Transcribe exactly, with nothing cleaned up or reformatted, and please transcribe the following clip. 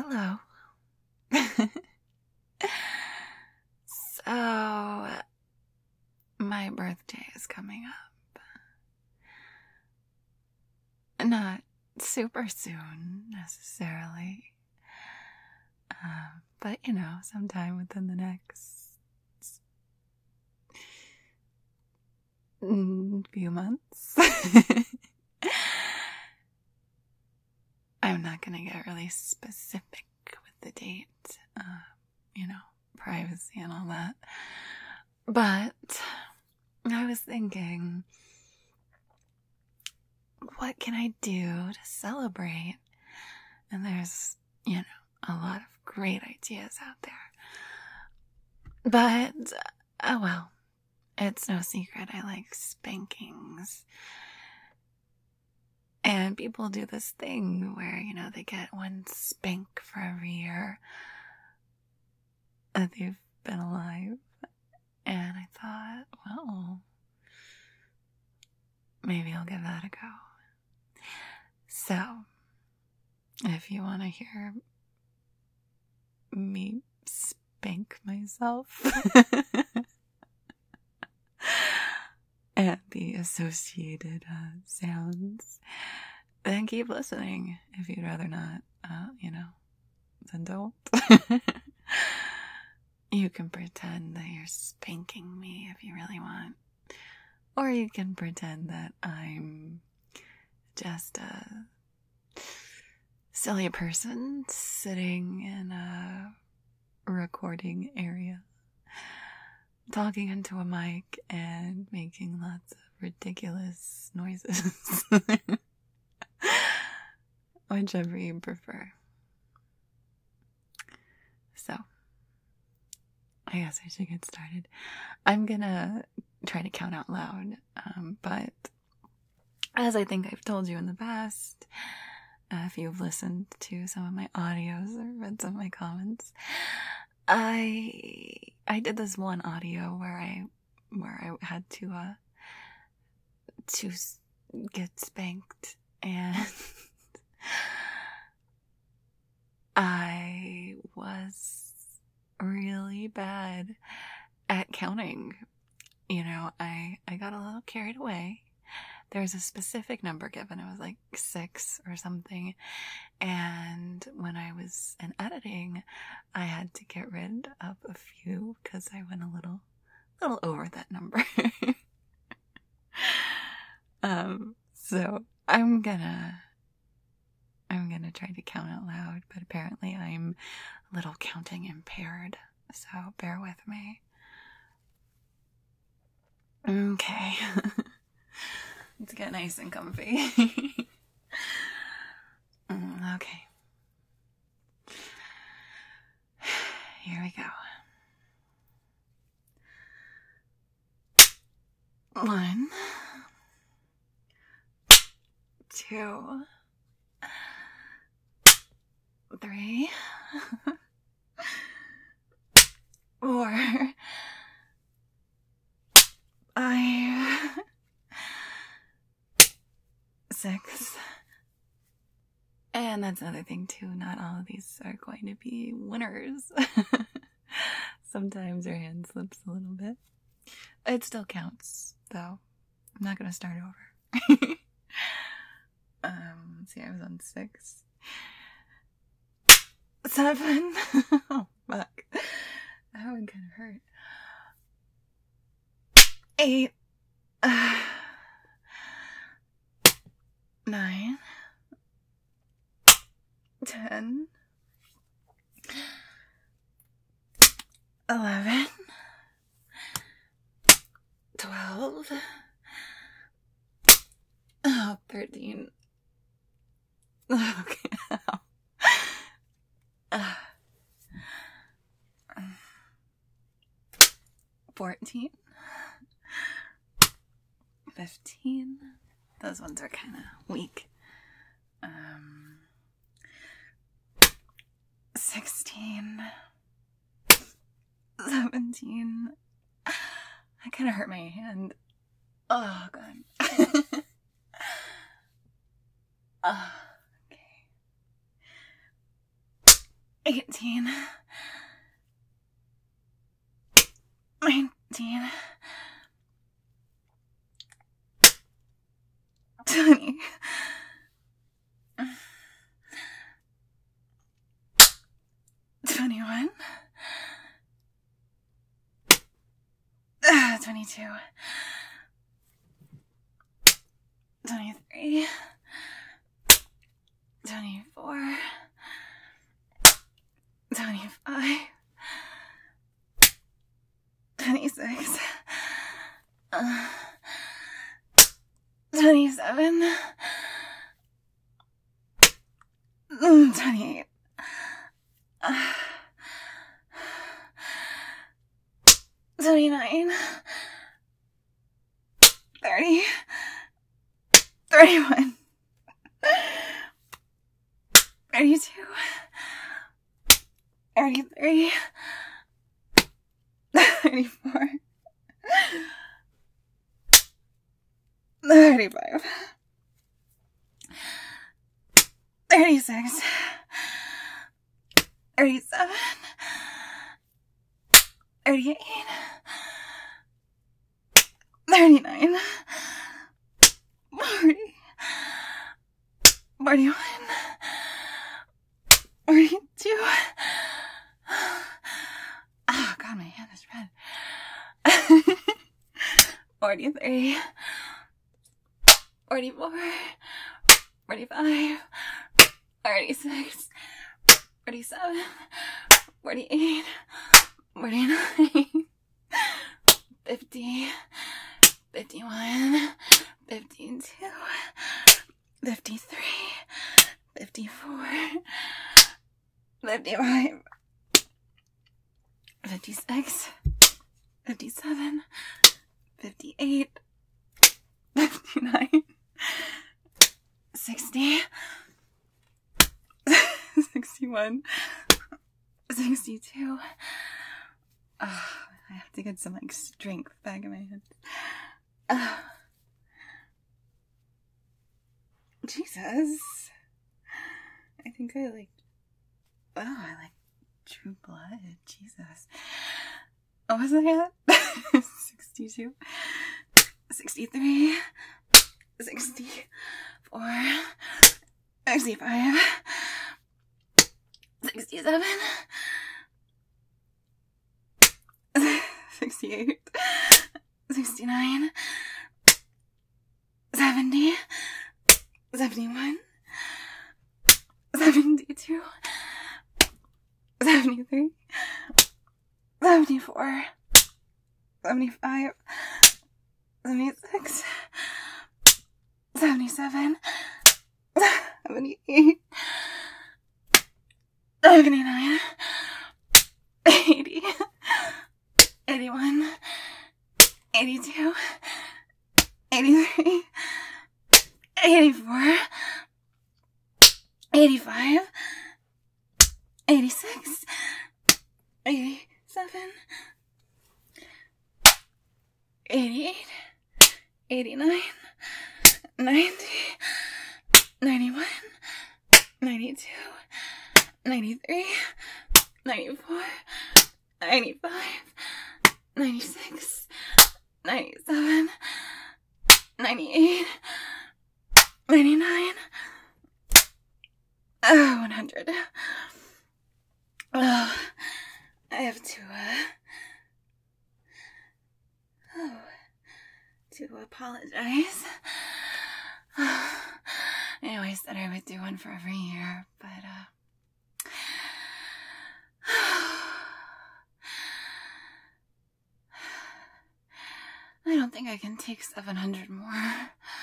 Hello. So, my birthday is coming up. Not super soon, necessarily. Uh, but, you know, sometime within the next few months. I'm not going to get really specific with the date. Uh, you know, privacy and all that. But I was thinking, what can I do to celebrate? And there's, you know, a lot of great ideas out there. But, oh well, it's no secret I like spankings. And people do this thing where, you know, they get one spank for every year that they've been alive. And I thought, well, maybe I'll give that a go. So, if you want to hear me spank myself and the associated uh, sounds, then keep listening. If you'd rather not, uh, you know, then don't. You can pretend that you're spanking me if you really want. Or you can pretend that I'm just a silly person sitting in a recording area, talking into a mic and making lots of ridiculous noises. Whichever you prefer. So, I guess I should get started. I'm gonna try to count out loud, um, but as I think I've told you in the past, uh, if you've listened to some of my audios or read some of my comments, I I did this one audio where I where I had to uh to get spanked, and I was really bad at counting. You know, I, I got a little carried away. There was a specific number given. It was like six or something. And when I was in editing, I had to get rid of a few because I went a little, little over that number. um, so I'm gonna, I'm gonna try to count out loud, but apparently I'm a little counting impaired, so bear with me. Okay. Let's get nice and comfy. Okay. Here we go. One, two, three, four, five, six, and that's another thing too, not all of these are going to be winners. Sometimes your hand slips a little bit. It still counts, though. I'm not going to start over. um, let's see, I was on six. Seven. Oh, fuck. That would kind of hurt. Eight. Uh, nine. Ten. Eleven. Twelve. Oh, thirteen. Okay. Uh, fourteen. Fifteen. Those ones are kind of weak. Um, sixteen. Seventeen. I kind of hurt my hand. Oh, God. uh, okay. eighteen, nineteen, twenty, twenty-one, uh, twenty-two, twenty-three, twenty-four, twenty-five, twenty-six, uh, twenty-seven, twenty-eight, uh, twenty-nine, thirty, thirty-one, thirty-two, thirty-three, thirty-four, thirty-five, thirty-six, thirty-seven, thirty-eight, thirty-nine, forty, forty-one, forty-two. Oh god, my hand is red. forty-three, forty-four, forty-five, forty-six, forty-seven, forty-eight, forty-nine, fifty, fifty-one, fifty-two, fifty-three, fifty-four, fifty-five, fifty-six, fifty-seven, fifty-eight, fifty-nine, sixty, sixty-one, sixty-two. Oh, I have to get some like strength back in my head. Oh. Jesus. I think I like, oh, I like True Blood. Jesus. What was I at? sixty-two, sixty-three, sixty-four, sixty-five, sixty-seven, sixty-eight, sixty-nine, seventy, seventy-one, seventy-two, seventy-three, seventy-four, seventy-five, seventy-six, seventy-seven, seventy-eight, seventy-nine, eighty, eighty-one, eighty-two, eighty-three, eighty-four, eighty-five, eighty-six, eighty-seven, eighty-eight, eighty-nine, ninety, ninety-one, ninety-two, ninety-three, ninety-four, ninety-five, ninety-six, ninety-seven, ninety-eight, ninety-nine, oh, one hundred. Oh, I have to, uh, oh, to apologize. I always said I would do one for every year, but, uh, I don't think I can take seven hundred more.